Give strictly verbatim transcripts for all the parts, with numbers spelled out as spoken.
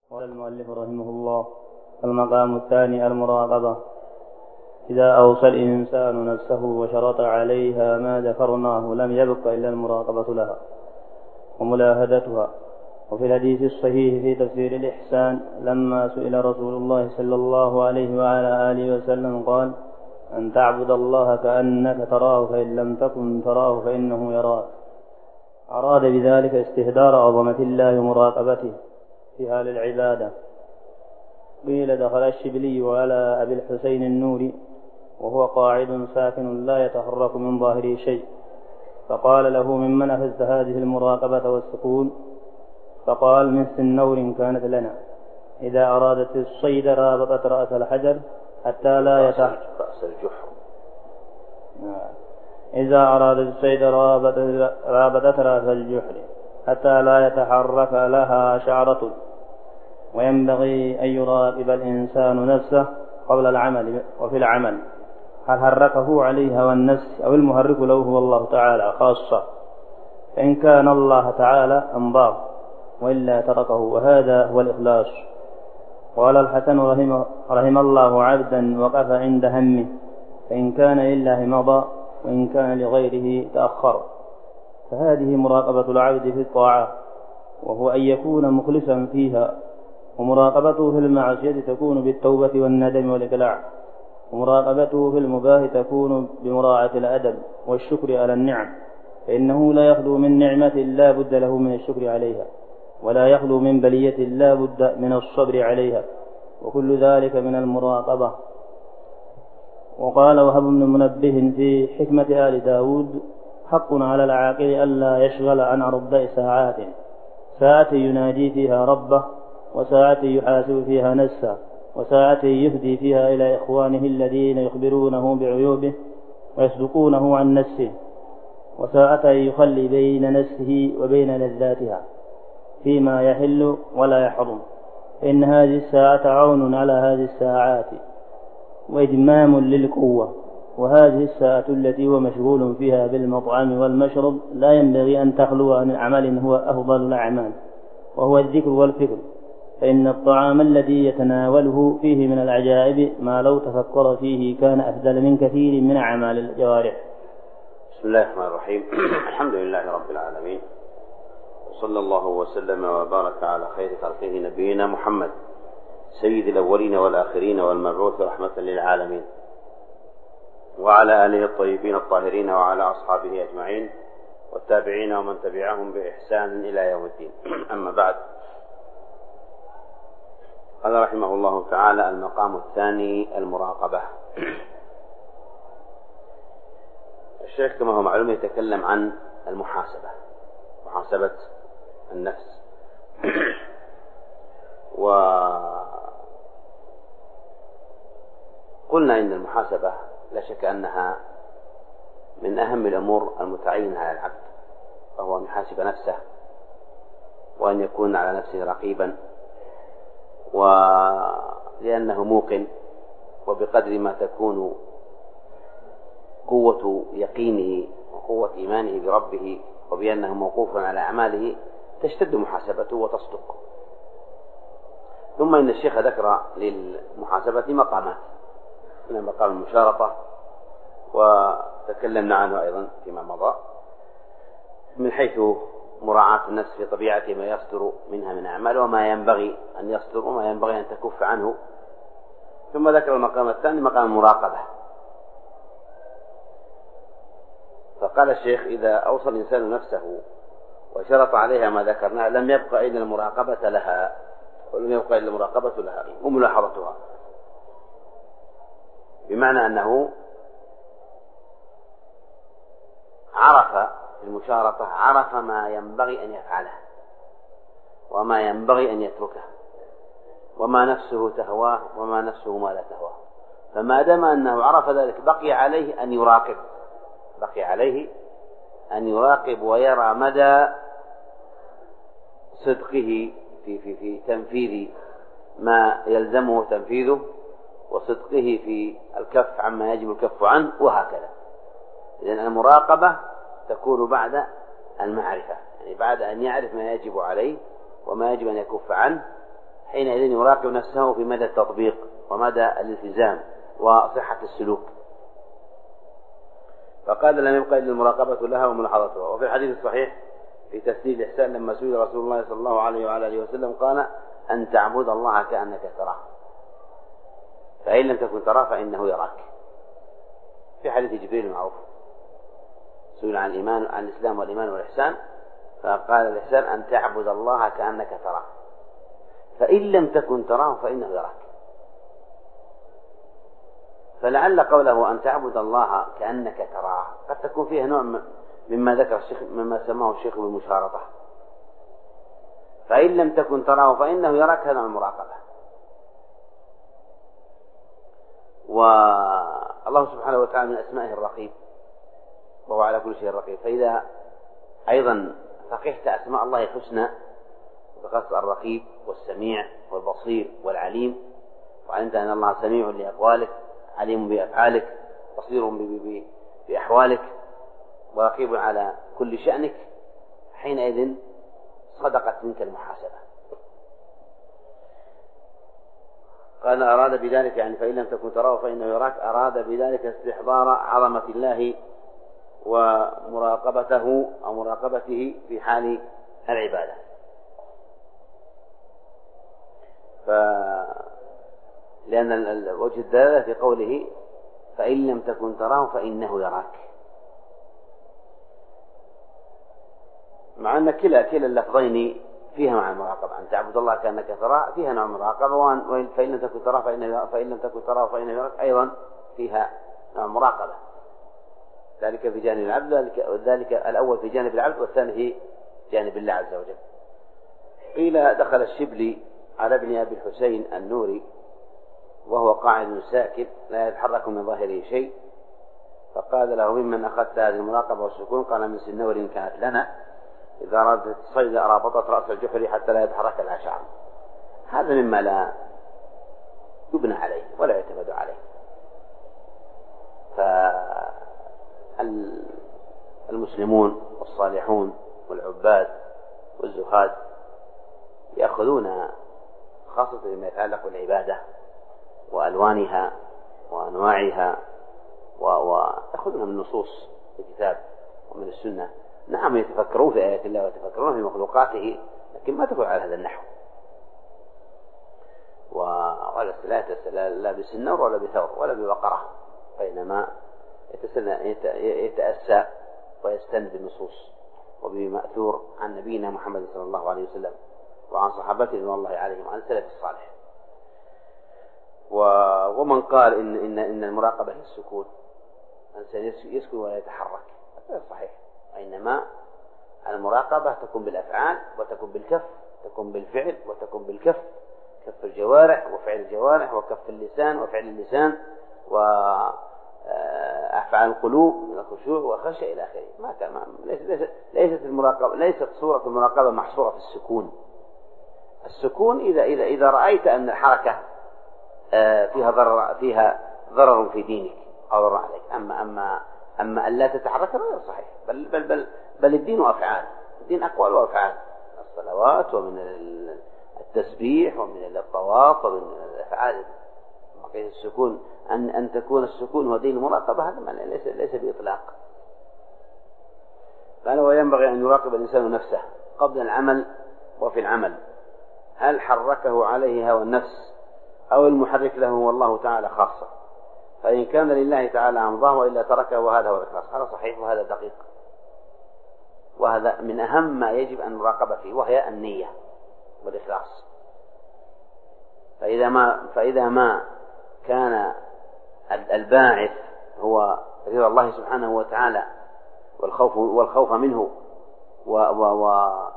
قال المؤلف رحمه الله: المقام الثاني المراقبة. إذا أوصى الإنسان نفسه وشرط عليها ما ذكرناه لم يبق إلا المراقبة لها وملاهدتها. وفي الحديث الصحيح في تفسير الإحسان لما سئل رسول الله صلى الله عليه وعلى آله وسلم قال: أن تعبد الله كأنك تراه فإن لم تكن تراه فإنه يراك. أراد بذلك استهدار عظمة الله ومراقبته في حال العبادة. قيل: دخل الشبلي على أبي الحسين النوري وهو قاعد ساكن لا يتحرك من ظاهره شيء، فقال له: ممن أخذت هذه المراقبة والسكون؟ فقال: من سنور كانت لنا إذا أرادت الصيد رابطت رأس الحجر حتى لا يتحرك رأس الجحر. إذا أرادت الصيد رابطت رأس الجحر حتى لا يتحرك لها شعرة. وينبغي أن يراقب الإنسان نفسه قبل العمل وفي العمل، هل حركه عليه هوى النفس أو المحرك له هو الله تعالى خاصة، فإن كان الله تعالى أمضاه وإلا تركه، وهذا هو الإخلاص. قال الحسن رحمه, رحمه الله: عبدا وقف عند همه، فإن كان لله مضى وإن كان لغيره تأخر. فهذه مراقبة العبد في الطاعة، وهو أن يكون مخلصا فيها. ومراقبته في المعصية تكون بالتوبة والندم والإقلاع. ومراقبته في المباح تكون بمراعاة الأدب والشكر على النعم، فإنه لا يخلو من نعمة لا بد له من الشكر عليها، ولا يخلو من بلية لا بد من الصبر عليها، وكل ذلك من المراقبة. وقال وهب بن منبه في حكمة آل داود: حق على العاقل ألا يشغل عن أربع ساعات، ساعة يناجي فيها ربه، وساعة يحاسب فيها نفسه، وساعة يهدي فيها إلى إخوانه الذين يخبرونه بعيوبه ويصدقونه عن نفسه، وساعة يخلي بين نفسه وبين لذاتها فيما يحل ولا يحرم، إن هذه الساعة عون على هذه الساعات وإدمام للقوة. وهذه الساعة التي هو مشغول فيها بالمطعم والمشرب لا ينبغي أن تخلو عن عمل هو أفضل الأعمال، وهو الذكر والفكر، فإن الطعام الذي يتناوله فيه من العجائب ما لو تفكر فيه كان أفضل من كثير من أعمال الجوارح. بسم الله الرحمن الرحيم. الحمد لله رب العالمين، وصلى الله وسلم وبارك على خير خلقه نبينا محمد سيد الأولين والآخرين والمبعوث رحمة للعالمين، وعلى آله الطيبين الطاهرين وعلى أصحابه أجمعين والتابعين ومن تبعهم بإحسان إلى يوم الدين. أما بعد، قال رحمه الله تعالى: المقام الثاني المراقبة. الشيخ كما هو معلوم يتكلم عن المحاسبة، محاسبة النفس. وقلنا إن المحاسبة لا شك أنها من أهم الأمور المتعينة على العبد، وهو أن يحاسب نفسه وأن يكون على نفسه رقيبا، ولأنه موقن، وبقدر ما تكون قوة يقينه وقوة إيمانه بربه وبأنه موقوف على أعماله تشتد محاسبته وتصدق. ثم إن الشيخ ذكر للمحاسبة مقامات، من مقام المشارطة وتكلمنا عنه أيضا فيما مضى، من حيث مراعاة النفس في طبيعة ما يصدر منها من أعمال وما ينبغي أن يصدر وما ينبغي أن تكف عنه. ثم ذكر المقام الثاني مقام المراقبة، فقال الشيخ: إذا أوصى الإنسان نفسه وشرط عليها ما ذكرناه لم يبقى إلا المراقبة لها، ولم يبقى إلا المراقبة لها وملاحظتها، بمعنى أنه عرف المشارطة، عرف ما ينبغي أن يفعله وما ينبغي أن يتركه، وما نفسه تهواه وما نفسه ما لا تهواه. فما دام أنه عرف ذلك بقي عليه أن يراقب، بقي عليه أن يراقب ويرى مدى صدقه في, في, في تنفيذ ما يلزمه تنفيذه، وصدقه في الكف عما يجب الكف عنه، وهكذا. لأن المراقبة تكون بعد المعرفة، يعني بعد أن يعرف ما يجب عليه وما يجب أن يكف عنه، حينئذ يراقب نفسه في مدى التطبيق ومدى الالتزام وصحة السلوك. فقال لم يبقى إلا المراقبة لها وملاحظتها. وفي الحديث الصحيح في تسديد الإحسان لما سئل رسول الله صلى الله عليه وعلى آله وسلم قال أن تعبد الله كأنك تراه فإن لم تكن تراه فإنه يراك. في حديث جبريل المعروف سئل عن الإيمان عن الإسلام والإيمان والإحسان فقال الإحسان أن تعبد الله كأنك تراه فإن لم تكن تراه فإنه يراك. فلعل قوله أن تعبد الله كأنك تراه قد تكون فيها نوع مما ذكر الشيخ مما سماه الشيخ بالمشارطة. فإن لم تكن تراه فإنه يراك هذا المراقبة. والله سبحانه وتعالى من أسمائه الرقيب وهو على كل شيء رقيب. فإذا أيضا فقهت أسماء الله الحسنى وذكرت الرقيب والسميع والبصير والعليم وعلمت أن الله سميع لأقوالك عليم بأفعالك بصير بأحوالك ورقيب على كل شأنك حينئذ صدقت منك المحاسبة. قال أراد بذلك يعني فإن لم تكن تراه فإنه يراك أراد بذلك استحضار عظمة الله ومراقبته أو مراقبته في حال العبادة. ف لأن وجه الدلالة في قوله فإن لم تكن تراه فإنه يراك مع أن كلا كلا اللفظين فيها مع المراقبة. أن تعبد الله كأنك تراه فيها نوع مراقبة فإن لم تكن تراه فإنه فإن لم تكن تراه فإنه يراك أيضا فيها نوع مراقبة. ذلك في جانب العبد وذلك الأول في جانب العبد والثاني في جانب الله عز وجل. قيل دخل الشبلي على ابن أبي الحسين النوري وهو قاعد ساكت لا يتحرك من ظاهره شيء فقال له ممن أخذت هذه المراقبة والسكون؟ قال من سنور كانت لنا إذا أرادت الصيد أرابطت رأس الجحر حتى لا يتحرك لها شعر. هذا مما لا يبنى عليه ولا يعتمد عليه. فالمسلمون والصالحون والعباد والزهاد يأخذون خاصة بما يتعلق بالعبادة وألوانها وأنواعها ويأخذون من النصوص في الكتاب ومن السنة. نعم يتفكرون في آيات الله ويتفكرون في مخلوقاته لكن ما تكون على هذا النحو. وقال لا بسنور ولا بثور ولا ببقرة وإنما يتأسى ويستند بالنصوص وبمأثور عن نبينا محمد صلى الله عليه وسلم وعن صحابته رضوان الله عليهم وعن السلف الصالح. ومن قال إن إن إن المراقبة هي السكون الإنسان يسكن ولا يتحرك هذا صحيح. وإنما المراقبة تكون بالأفعال وتكون بالكف تكون بالفعل وتكون بالكف كف الجوارح وفعل الجوارح وكف اللسان وفعل اللسان وأفعال القلوب من الخشوع والخشية إلى آخره. ما كان ليست ليست المراقبة ليست صورة المراقبة محصورة في السكون. السكون إذا إذا إذا رأيت أن الحركة فيها ضرر فيها ضرر في دينك أو ضرر عليك. أما أما أما أن لا تتحرك غير صحيح. بل بل بل بل الدين أفعال. الدين أقوال وأفعال. الصلوات ومن التسبيح ومن الطواف ومن الأفعال. السكون أن أن تكون السكون هو دين المراقبة هذا ليس ليس بإطلاق. قال وينبغي أن يراقب الإنسان نفسه قبل العمل وفي العمل هل حركه عليه هوى النفس أو المحرك له هو الله تعالى خاصة. فإن كان لله تعالى أمضاه وإلا تركه وهذا هو الإخلاص. هذا صحيح وهذا دقيق وهذا من أهم ما يجب أن نراقب فيه وهي النية والإخلاص. فإذا ما فإذا ما كان الباعث هو رضا الله سبحانه وتعالى والخوف والخوف منه و و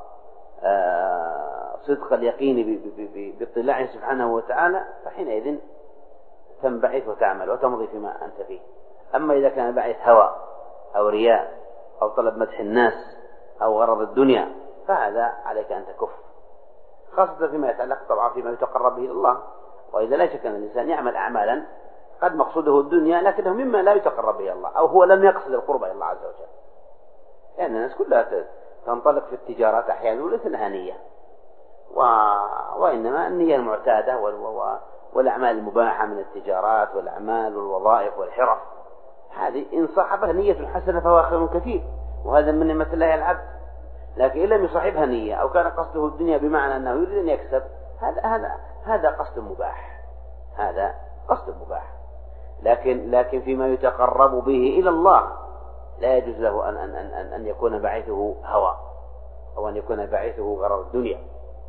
صدق اليقين باطلاعه سبحانه وتعالى فحينئذ تنبعث وتعمل وتمضي فيما أنت فيه. أما إذا كان باعث هوى أو رياء أو طلب مدح الناس أو غرض الدنيا فهذا عليك أن تكف خاصة فيما يتعلق طبعا فيما يتقرب به إلى الله. وإذا لا شك أن الإنسان يعمل أعمالا قد مقصوده الدنيا لكنه مما لا يتقرب به الله أو هو لم يقصد القرب إلى الله عز وجل. لأن الناس كلها تنطلق في التجارات أحيانا وليس لها نية و... وإنما النية المعتادة وال... والأعمال المباحة من التجارات والأعمال والوظائف والحرف، هذه إن صاحبها نية حسنة فهو خير كثير، وهذا من نعمة الله على العبد. لكن إن لم يصاحبها نية أو كان قصده الدنيا بمعنى أنه يريد أن يكسب، هذا هذا هذا قصد مباح، هذا قصد مباح. لكن لكن فيما يتقرب به إلى الله لا يجوز له أن أن أن أن يكون باعثه هوى أو أن يكون باعثه غرض الدنيا،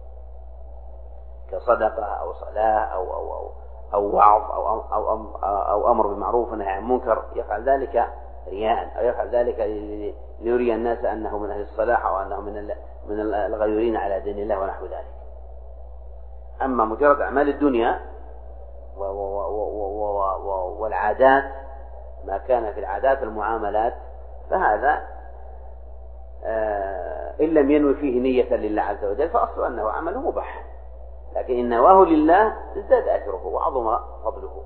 كصدقة أو صلاة أو أو أو, أو وعظ أو أو, أو, أو أمر بالمعروف ونهي عن المنكر، يفعل ذلك رياء أو يفعل ذلك ليري الناس أنه من أهل الصلاح أو أنه من من الغيورين على دين الله ونحو ذلك. أما مجرد أعمال الدنيا والعادات، ما كان في العادات المعاملات، فهذا إن لم ينوي فيه نية لله عز وجل فأصل أنه عمله مباح، لكن إن نواه لله ازداد أجره وعظم فضله.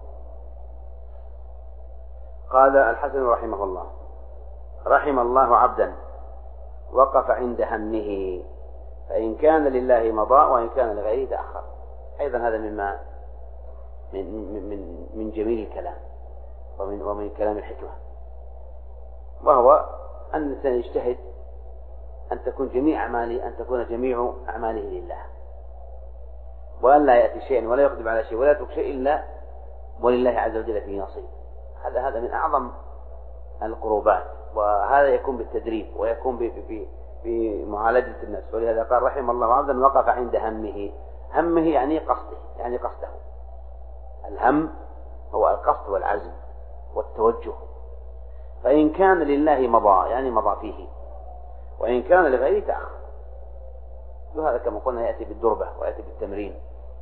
قال الحسن رحمه الله: رحم الله عبدا وقف عند همه، فإن كان لله مضى وإن كان لغيره تأخر. أيضا هذا مما من من من جميل الكلام ومن ومن كلام الحكمة، وهو أن الإنسان يجتهد أن تكون جميع أعماله أن تكون جميع أعماله لله، وأن لا يأتي شيء ولا يقدم على شيء ولا يترك شيء إلا ولله عز وجل فيه نصيب. هذا هذا من أعظم القربات، وهذا يكون بالتدريب ويكون بمعالجة النفس. ولهذا قال: رحم الله عبدا وقف عند همه. همه يعني قصده، يعني قصده. الهم هو القصد والعزم والتوجه. فإن كان لله مضى يعني مضى فيه، وإن كان لغيره تأخر. وهذا كما قلنا يأتي بالدربة ويأتي بالتمرين.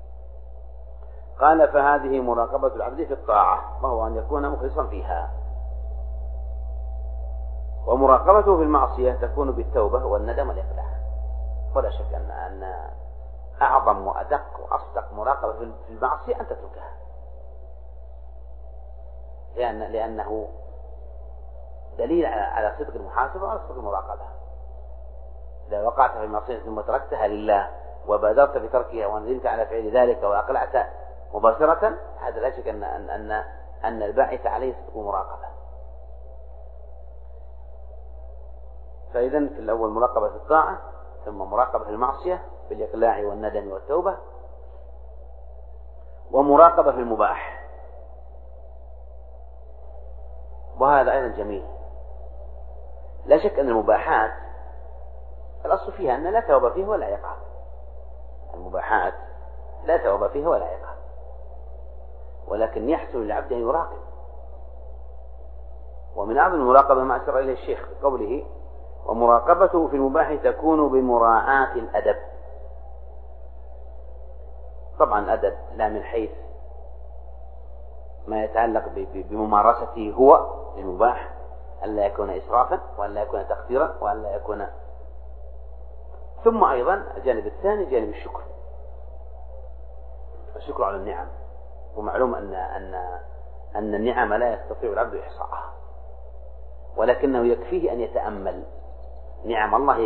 قال: فهذه مراقبة العبد في الطاعة، وهو أن يكون مخلصا فيها. ومراقبته في المعصية تكون بالتوبة والندم والإقلاع. ولا شك أن أن أعظم وأدق وأصدق مراقبة في المعصية أن تتركها، لأن لأنه دليل على صدق المحاسبة وعلى صدق المراقبة. إذا وقعت في المعصية ثم تركتها لله وبادرت بتركها وندمت على فعل ذلك وأقلعت مباشرة، هذا لا شك أن أن أن, أن الباعث عليه صدق مراقبة. فإذا في الأول مراقبة الطاعة، ثم مراقبة المعصية بالإقلاع والندم والتوبة، ومراقبة في المباح. وهذا أيضا جميل. لا شك أن المباحات الأصل فيها أن لا توبة فيه ولا عقاب. المباحات لا توبة فيها ولا عقاب، ولكن يحسن للعبد أن يراقب. ومن أعظم المراقبة ما أشار إليه الشيخ بقوله: ومراقبته في المباح تكون بمراعاة الأدب. طبعا الأدب لا من حيث ما يتعلق بممارسته هو للمباح، أن لا يكون إسرافا وأن لا يكون تقديرا وأن لا يكون. ثم أيضا الجانب الثاني جانب الشكر، الشكر على النعم. ومعلوم أن أن أن النعم لا يستطيع العبد إحصاءها، ولكنه يكفيه أن يتأمل نعم الله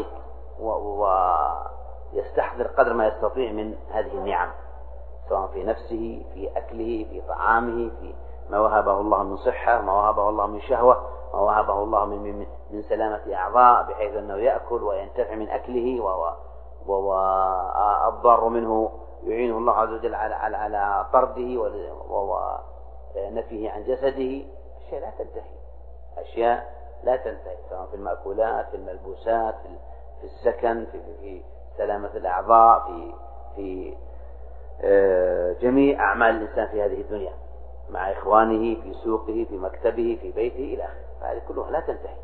ويستحضر قدر ما يستطيع من هذه النعم، سواء في نفسه، في أكله، في طعامه، في ما وهبه الله من صحة، ما وهبه الله من شهوة، ما وهبه الله من من, من سلامة أعضاء بحيث أنه يأكل وينتفع من أكله، والضار منه يعينه الله عز وجل على على على طرده ونفيه عن جسده. أشياء لا تنتهي، أشياء لا تنتهي، سواء في المأكولات، في الملبوسات، في السكن، في, في سلامة الأعضاء، في في جميع أعمال الإنسان في هذه الدنيا مع إخوانه، في سوقه، في مكتبه، في بيته إلى آخره. فهذه كلها لا تنتهي.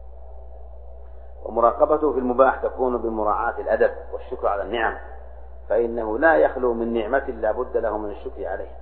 ومراقبته في المباح تكون بمراعاة الأدب والشكر على النعم، فإنه لا يخلو من نعمة لا بد له من الشكر عليها.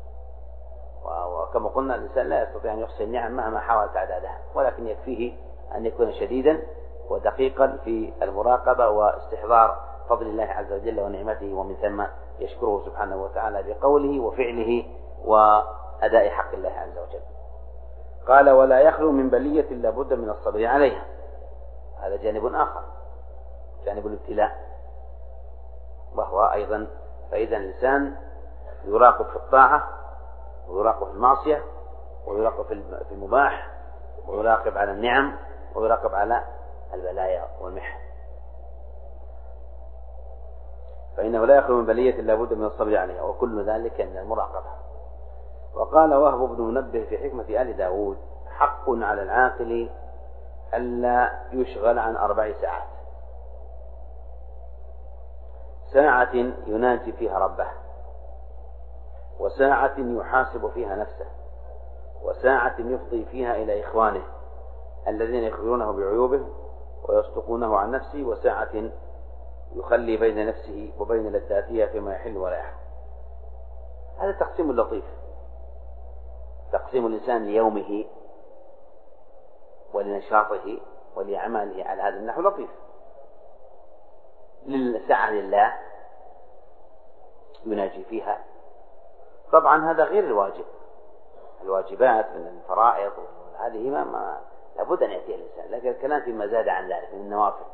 وكما قلنا الإنسان لا يستطيع أن يحصي النعم مهما حاول تعدادها، ولكن يكفيه أن يكون شديدا ودقيقا في المراقبة واستحضار فضل الله عز وجل ونعمته، ومن ثم يشكره سبحانه وتعالى بقوله وفعله وأداء حق الله عز وجل. قال: ولا يخلو من بلية لا بد من الصبر عليها. هذا جانب آخر، جانب الابتلاء. وهو أيضا فإذا الإنسان يراقب في الطاعة ويراقب في المعصية ويراقب في المباح ويراقب على النعم ويراقب على البلايا والمحن، فإنه لا يخلو من بلية لا بد من الصبر عليها، وكل ذلك من المراقبة. وقال وهب بن منبه في حكمة آل داود: حق على العاقل ألا يشغل عن أربع ساعات: ساعة يناجي فيها ربه، وساعة يحاسب فيها نفسه، وساعة يفضي فيها إلى إخوانه الذين يخبرونه بعيوبه ويصدقونه عن نفسه، وساعة يخلي بين نفسه وبين لذاتها فيما يحل ولا يحرم. هذا تقسيم لطيف، تقسيم الإنسان ليومه ولنشاطه ولأعماله على هذا النحو لطيف. للساعة لله يناجي فيها، طبعا هذا غير الواجب، الواجبات من الفرائض هذه ما, ما لابد أن يأتيها الإنسان، لكن الكلام فيما زاد عن ذلك من النوافل،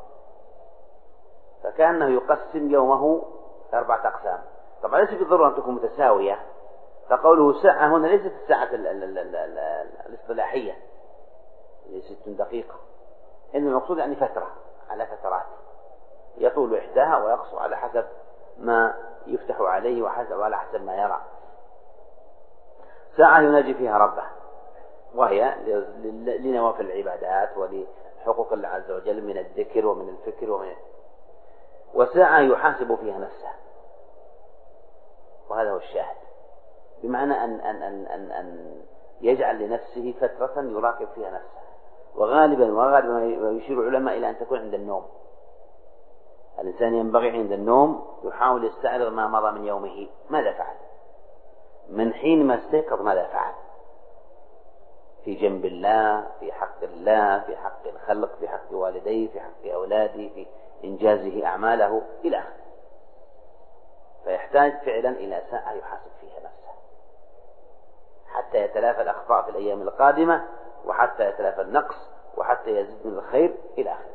فكأنه يقسم يومه أربعة أقسام. طبعا ليس بالضرورة أن تكون متساوية، فقوله ساعة هنا ليست الساعة الاصطلاحية اللي ست دقيقة، إنما المقصود يعني فترة على فترات يطول إحداها ويقصر على حسب ما يفتح عليه وحسب وعلى حسب ما يرى. ساعة يناجي فيها ربه، وهي لنوافل العبادات ولحقوق الله عز وجل من الذكر ومن الفكر ومن وساعة يحاسب فيها نفسه، وهذا هو الشاهد، بمعنى أن, أن, أن, أن, أن يجعل لنفسه فترة يراقب فيها نفسه، وغالبا وغالبا ما يشير العلماء إلى أن تكون عند النوم. الإنسان ينبغي عند النوم يحاول يستعرض ما مضى من يومه، ماذا فعل من حين ما استيقظ، ماذا فعل في جنب الله، في حق الله، في حق الخلق، في حق والديه، في حق أولاده، في إنجازه أعماله إلى آخره. فيحتاج فعلا إلى ساعة يحاسب فيها نفسه حتى يتلافى الأخطاء في الأيام القادمة، وحتى يتلافى النقص، وحتى يزيد من الخير إلى آخره.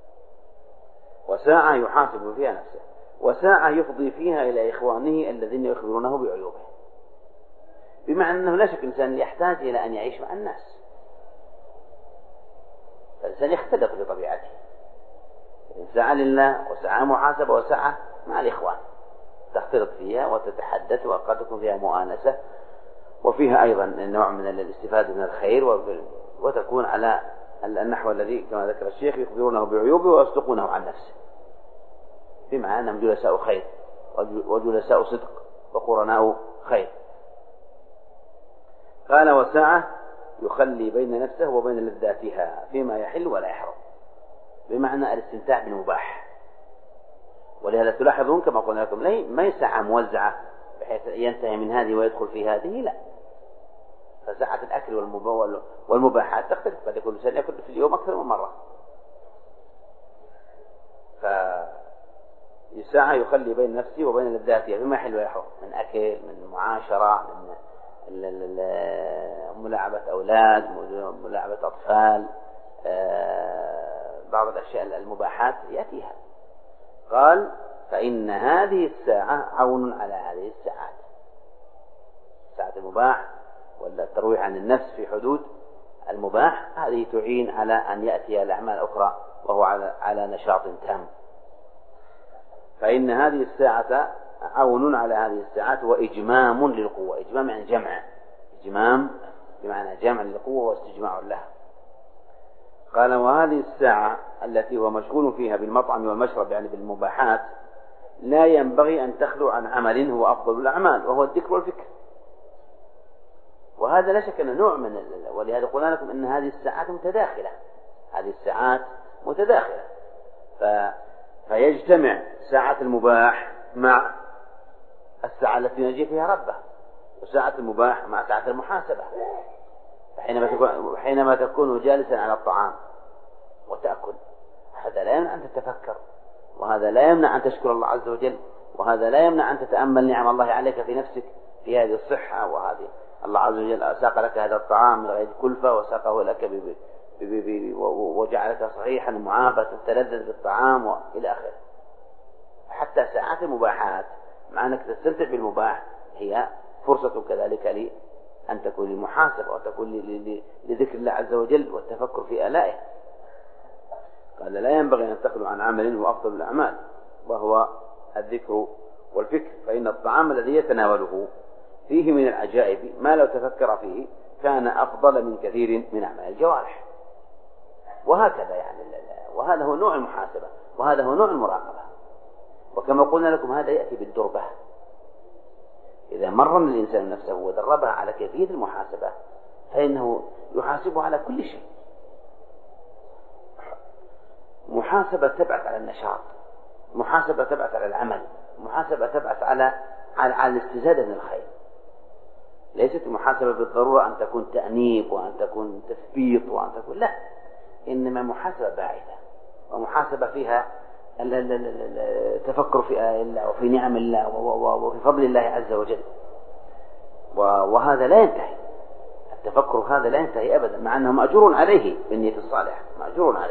وساعة يحاسب فيها نفسه، وساعة يفضي فيها إلى إخوانه الذين يخبرونه بعيوبه، بمعنى أنه لا شك الإنسان يحتاج إلى أن يعيش مع الناس، فالإنسان يختلط بطبيعته، ساعة لله وساعة محاسبة وساعة مع الإخوان تختلط فيها وتتحدث، وقد تكون فيها مؤانسة، وفيها أيضا نوع من الاستفادة من الخير، وتكون على النحو الذي كما ذكر الشيخ يخبرونه بعيوبه ويصدقونه عن نفسه، بمعنى أنهم جلساء خير وجلساء صدق وقرناء خير. قال وساعة يخلي بين نفسه وبين لذاتها فيما يحل ولا يحرم، بمعنى الاستمتاع بالمباح. ولهذا تلاحظون كما قلنا لكم ما هي ساعة موزعة بحيث ينتهي من هذه ويدخل في هذه، لا، فساعة الأكل والمباحات تختلف، قد يكون الإنسان يأكل في اليوم أكثر من مرة. فساعة يخلي بين نفسه وبين لذاتها فيما يحل ويحرم، من أكل، من معاشرة، من ملاعبة أولاد، ملاعبة أطفال، بعض الأشياء المباحات يأتيها. قال فإن هذه الساعة عون على هذه الساعات، ساعة المباح ولا الترويح عن النفس في حدود المباح، هذه تعين على أن يأتي الأعمال الأخرى وهو على, على نشاط تام. فإن هذه الساعة عون على هذه الساعات وإجمام للقوة، إجمام يعني جمع، إجمام بمعنى جمع للقوة واستجماع لها. قال وهذه الساعة التي هو مشغول فيها بالمطعم والمشرب يعني بالمباحات لا ينبغي أن تخلو عن عمل هو أفضل الأعمال وهو الذكر والفكر، وهذا لا شك أنه نوع من ال... ولهذا قلنا لكم أن هذه الساعات متداخلة، هذه الساعات متداخلة، ف... فيجتمع ساعة المباح مع الساعة التي ينجي فيها ربه، وساعة المباح مع ساعة المحاسبة. حينما تكون, حينما تكون جالسا على الطعام وتأكل، هذا لا يمنع أن تتفكر، وهذا لا يمنع أن تشكر الله عز وجل، وهذا لا يمنع أن تتأمل نعم الله عليك في نفسك في هذه الصحة، وهذه الله عز وجل ساق لك هذا الطعام من غير كلفة وساقه لك ب... ب... ب... ب... وجعلك صحيحا معافى تتلذذ بالطعام وإلى آخره. حتى ساعات المباحات مع أنك تستمتع بالمباح هي فرصة كذلك لأن تكون للمحاسبة وتكون لذكر الله عز وجل والتفكر في آلائه. قال لا ينبغي أن تخلو عن عمل هو أفضل الأعمال وهو الذكر والفكر، فإن الطعام الذي يتناوله فيه من العجائب ما لو تفكر فيه كان أفضل من كثير من أعمال الجوارح. وهكذا يعني، وهذا هو نوع المحاسبة وهذا هو نوع المراقبة. وكما قلنا لكم هذا يأتي بالدربة، إذا مرن الإنسان نفسه ودربها على كيفية المحاسبة فإنه يحاسبه على كل شيء. محاسبة تبعث على النشاط، محاسبة تبعث على العمل، محاسبة تبعث على على, على الاستزادة من الخير. ليست المحاسبة بالضرورة أن تكون تأنيب وأن تكون تثبيط وأن تكون لا، إنما محاسبة باعثة ومحاسبة فيها التفكر في آيات الله وفي نعم الله وفي فضل الله عز وجل. وهذا لا ينتهي، التفكر هذا لا ينتهي أبدا، مع أنه مأجور عليه بالنية الصالحة، مأجور عليه.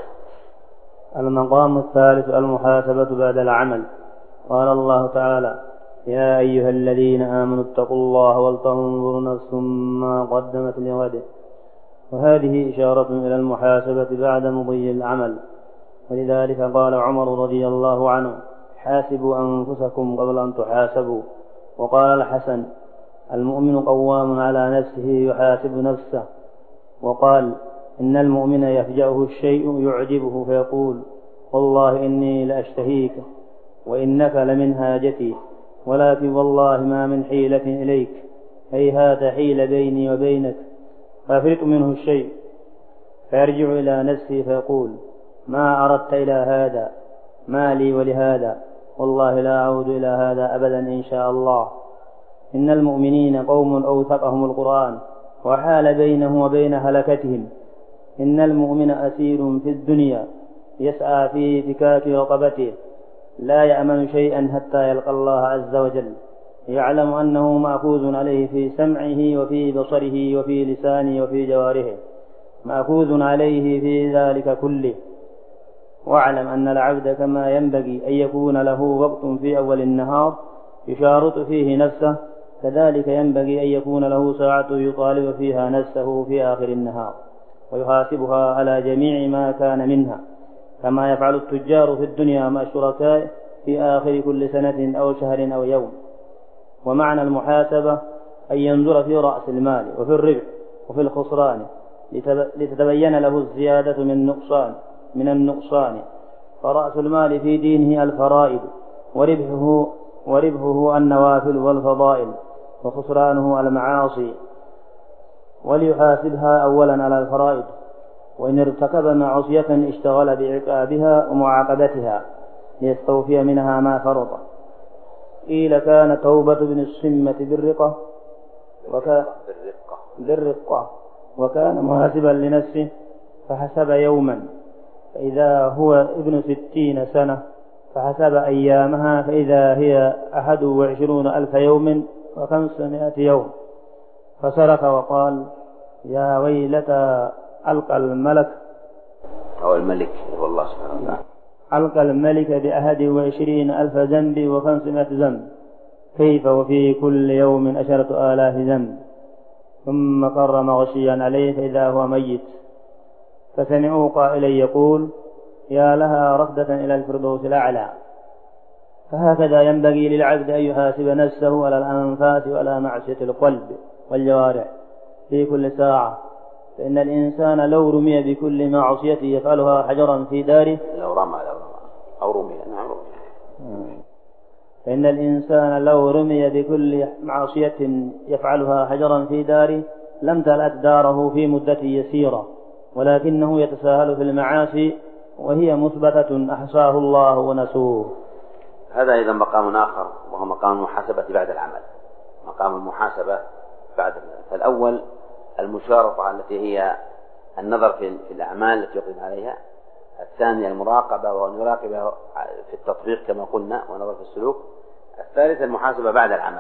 المقام الثالث المحاسبة بعد العمل. قال الله تعالى: يا أيها الذين آمنوا اتقوا الله ولتنظر نفس ما قدمت لغد. وهذه إشارة إلى المحاسبة بعد مضي العمل، ولذلك قال عمر رضي الله عنه: حاسبوا أنفسكم قبل أن تحاسبوا. وقال الحسن: المؤمن قوام على نفسه يحاسب نفسه. وقال: إن المؤمن يفجأه الشيء يعجبه فيقول: والله إني لأشتهيك وإنك لمن هاجتي، ولكن والله ما من حيلة إليك، هيهات حيل بيني وبينك. فيفرط منه الشيء فيرجع إلى نفسه فيقول: ما أردت إلى هذا، ما لي ولهذا، والله لا أعود إلى هذا أبدا إن شاء الله. إن المؤمنين قوم أوثقهم القرآن وحال بينه وبين هلكتهم. إن المؤمن أسير في الدنيا يسعى في فكاك رقبته، لا يأمن شيئا حتى يلقى الله عز وجل، يعلم أنه مأخوذ عليه في سمعه وفي بصره وفي لسانه وفي جوارحه، مأخوذ عليه في ذلك كله. واعلم أن العبد كما ينبغي أن يكون له وقت في أول النهار يشارط فيه نفسه، كذلك ينبغي أن يكون له ساعة يطالب فيها نفسه في آخر النهار ويحاسبها على جميع ما كان منها، كما يفعل التجار في الدنيا مع الشركاء في آخر كل سنة أو شهر أو يوم. ومعنى المحاسبة أن ينظر في رأس المال وفي الربح وفي الخسران لتتبين له الزيادة من نقصان من النقصان. فرأس المال في دينه الفرائض، وربحه وربحه النوافل والفضائل، وخسرانه المعاصي، وليحاسبها أولا على الفرائض، وإن ارتكب معصية اشتغل بعقابها ومعاقبتها ليستوفي منها ما فرض. قيل كان توبة بن الصمة بالرقة وكان بالرقة وكان محاسبا لنفسه فحسب يوما فإذا هو ابن ستين سنة، فحسب أيامها فإذا هي أحد وعشرون ألف يوم وخمسمائة يوم، فصرخ وقال: يا ويلتى ألقى الملك أو الملك والله سبحانه وتعالى ألقى الملك بأحد وعشرين ألف ذنب وخمسمائة ذنب، كيف وفي كل يوم عشرة آلاف ذنب. ثم قر مغشيا عليه فإذا هو ميت، فسمعوا قائلا يقول: يا لها رفدة إلى الفردوس الأعلى. فهكذا ينبغي للعبد أن يحاسب نفسه على الأنفاس وعلى معصية القلب والجوارح في كل ساعة، فإن الإنسان لو رمي بكل معصية يفعلها حجرا في داره لو رمى لو رمى أو رمي نعم رمي فإن الإنسان لو رمي بكل معصية يفعلها حجرا في داره لم تلأت داره في مدة يسيرة، ولكنه يتساهل في المعاصي وهي مثبتة أحصاه الله ونسوه. هذا أيضا مقام آخر وهو مقام المحاسبة بعد العمل. مقام المحاسبة بعد العمل، فالأول المشارطة التي هي النظر في الأعمال التي يقدم عليها، الثانية المراقبة وأن يراقب في التطبيق كما قلنا ونظر في السلوك، الثالث المحاسبة بعد العمل.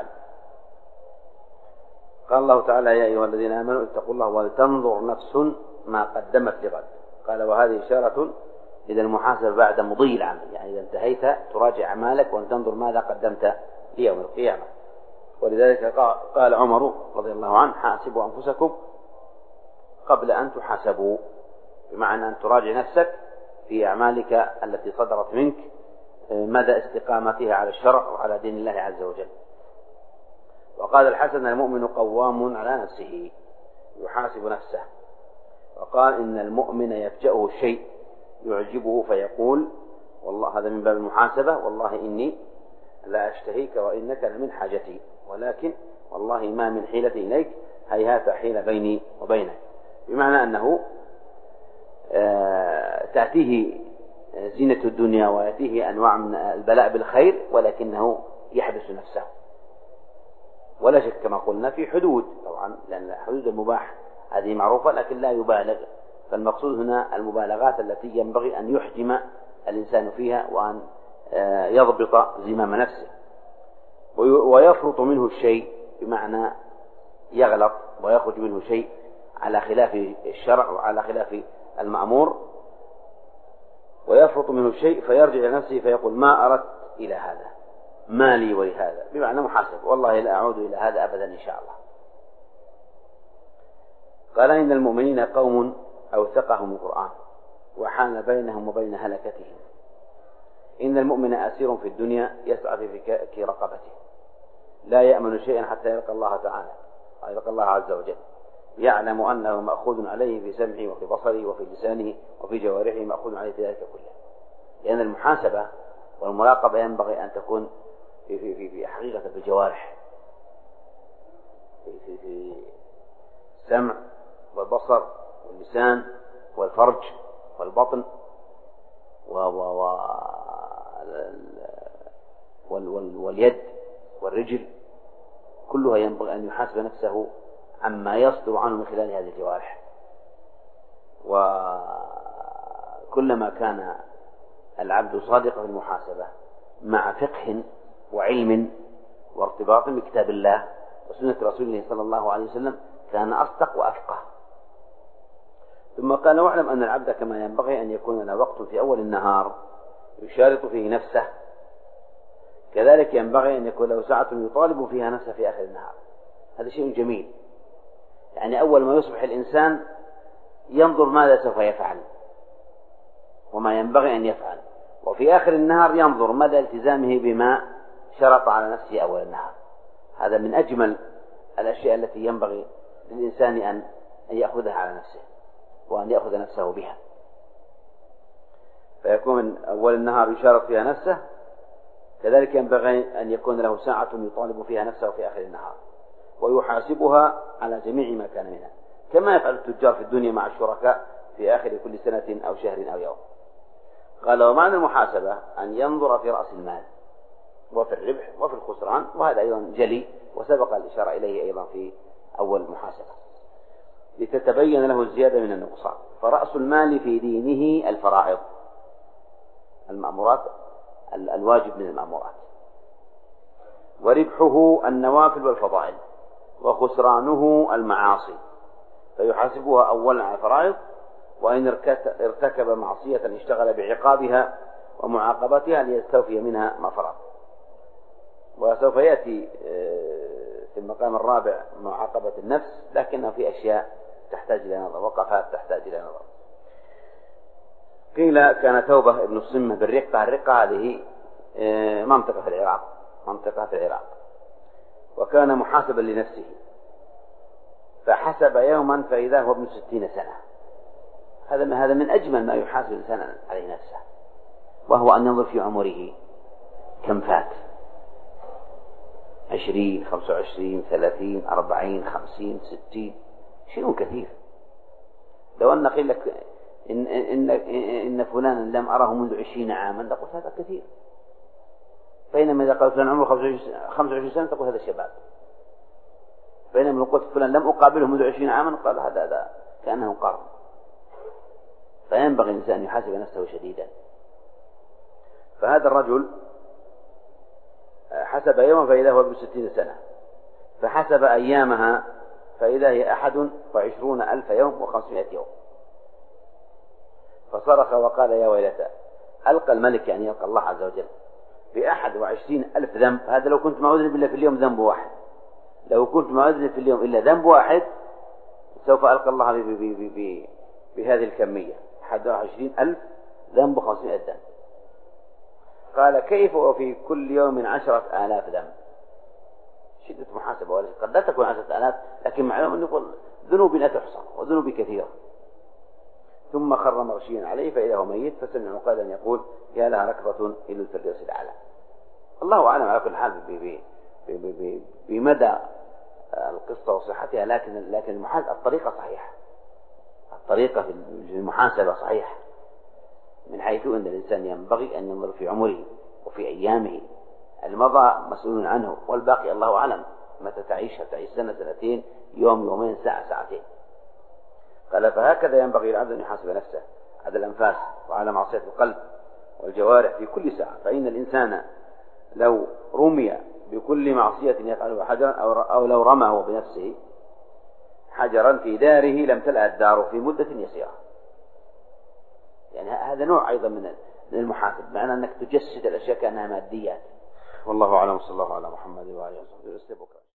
قال الله تعالى: يا أيها الذين آمنوا اتقوا الله ولتنظر نفس ما قدمت لغد. قال وهذه إشارة إذا المحاسبة بعد مضي العمل، يعني إذا انتهيت تراجع أعمالك وأن تنظر ماذا قدمت في يوم القيامة. ولذلك قال عمر رضي الله عنه: حاسبوا أنفسكم قبل أن تحاسبوا، بمعنى أن تراجع نفسك في أعمالك التي صدرت منك مدى استقامتها على الشرع وعلى دين الله عز وجل. وقال الحسن: المؤمن قوام على نفسه يحاسب نفسه. وقال: إن المؤمن يفجأه الشيء يعجبه فيقول والله، هذا من باب المحاسبة: والله إني لا أشتهيك وإنك لمن حاجتي، ولكن والله ما من حيلة إليك، هيهات حيل بيني وبينك. بمعنى أنه تأتيه زينة الدنيا ويأتيه أنواع من البلاء بالخير، ولكنه يحبس نفسه. ولا شك كما قلنا في حدود، طبعا لأن حدود المباح هذه معروفة، لكن لا يبالغ. فالمقصود هنا المبالغات التي ينبغي أن يحجم الإنسان فيها وأن يضبط زمام نفسه. ويفرط منه الشيء بمعنى يغلط ويخرج منه شيء على خلاف الشرع وعلى خلاف المأمور، ويفرط منه الشيء فيرجع إلى نفسه فيقول: ما أردت إلى هذا، ما لي ولهذا، بمعنى محاسب، والله لا أعود إلى هذا أبدا إن شاء الله. قال: إن المؤمنين قوم أوثقهم القرآن وحال بينهم وبين هلكتهم. إن المؤمن أسير في الدنيا يسعى في فكاك رقبته، لا يأمن شيئا حتى يلقى الله تعالى، يلقى الله عز وجل، يعلم أنه مأخوذ عليه في سمعه وفي بصره وفي لسانه وفي جوارحه، مأخوذ عليه في ذلك كله. لأن المحاسبة والمراقبة ينبغي أن تكون في في في, في حقيقة في الجوارح، في في في السمع والبصر واللسان والفرج والبطن و و و وال وال واليد والرجل، كلها ينبغي أن يحاسب نفسه عما يصدر عنه من خلال هذه الجوارح. وكلما كان العبد صادقا في المحاسبة مع فقه وعلم وارتباط بكتاب الله وسنة رسوله صلى الله عليه وسلم كان أصدق وأفقه. ثم قال: واعلم أن العبد كما ينبغي أن يكون له وقت في أول النهار يشارط فيه نفسه، كذلك ينبغي أن يكون له ساعة يطالب فيها نفسه في آخر النهار. هذا شيء جميل، يعني أول ما يصبح الإنسان ينظر ماذا سوف يفعل وما ينبغي أن يفعل، وفي آخر النهار ينظر مدى التزامه بما شرط على نفسه أول النهار. هذا من أجمل الأشياء التي ينبغي للإنسان أن يأخذها على نفسه وأن يأخذ نفسه بها، فيكون من أول النهار يشارط فيها نفسه، كذلك ينبغي أن يكون له ساعة يطالب فيها نفسه في آخر النهار ويحاسبها على جميع ما كان منها، كما يفعل التجار في الدنيا مع الشركاء في آخر كل سنة أو شهر أو يوم. قال: ومعنى المحاسبة أن ينظر في رأس المال وفي الربح وفي الخسران، وهذا أيضا جلي وسبق الإشارة إليه أيضا في أول محاسبة، لتتبين له الزيادة من النقصان. فرأس المال في دينه الفرائض، المأمورات، الواجب من المأمورات، وربحه النوافل والفضائل، وخسرانه المعاصي، فيحاسبها أولا على الفرائض، وإن ارتكب معصية اشتغل بعقابها ومعاقبتها ليستوفي منها ما فرض. وسوف يأتي في المقام الرابع معاقبة النفس، لكنه في أشياء تحتاج إلى نظر، وقفات تحتاج إلى نظر. قيل: كان توبة ابن الصمة بالرقة. الرقة هذه منطقة في العراق، منطقة في العراق، وكان محاسبا لنفسه، فحسب يوما فإذا هو ابن ستين سنة. هذا هذا من أجمل ما يحاسب الإنسان عليه نفسه، وهو أن ينظر في عمره كم فات: عشرين، خمسة وعشرين، ثلاثين، أربعين، خمسين، ستين، شيء كثير. لو أن قيل لك إن, إن, إن فلانا لم أره منذ عشرين عاما لقلت هذا كثير، بينما إذا قال فلان عمره خمسة وعشرين سنة تقول هذا شباب، بينما لو قلت فلان لم أقابله منذ عشرين عاما قال هذا هذا كأنه قرن. فينبغي الإنسان أن يحاسب نفسه شديدا. فهذا الرجل حسب يوما فإذا هو ابن ستين سنة، فحسب أيامها فإذا هي أحد وعشرون ألف يوم وخمسمائة يوم. فصرخ وقال يا ويلتى، ألقى الملك يعني يلقى الله عز وجل بأحد وعشرين ألف ذنب. هذا لو كنت ما أذنب إلا في اليوم ذنب واحد، لو كنت ما أذنب في اليوم إلا ذنب واحد سوف ألقى الله بهذه الكمية أحد وعشرين ألف ذنب وخمسمائة ذنب. قال كيف وفي كل يوم عشرة آلاف ذنب؟ شدة محاسبة، وليس قد لا تكون عشرة آلاف، لكن معلوم أن يقول ذنوب لا تحصى وذنوب كثيرة. ثم خر مغشيا عليه فإذا هو ميت، فسمع مقالا يقول يا لها ركضة إلى الفردوس الأعلى. الله أعلم على كل حال بمدى القصة وصحتها، لكن لكن المحاسبة الطريقة صحيحة، الطريقة في المحاسبة صحيحة، من حيث أن الإنسان ينبغي أن ينظر في عمره وفي أيامه. المضى مسؤول عنه، والباقي الله أعلم متى تعيش، تعيش سنة سنتين، يوم يومين، ساعة ساعتين. قال فهكذا ينبغي العبد أن يحاسب نفسه على الأنفاس وعلى معصية القلب والجوارح في كل ساعة. فإن الإنسان لو رمي بكل معصية يفعلها حجرا أو لو رماه بنفسه حجرا في داره لم تلأ الدار في مدة يسيرة. يعني هذا نوع أيضا من المحاسب، معنى أنك تجسد الأشياء كأنها ماديات. والله أعلم، صلى الله على محمد وعلى آله وصحبه وسلم.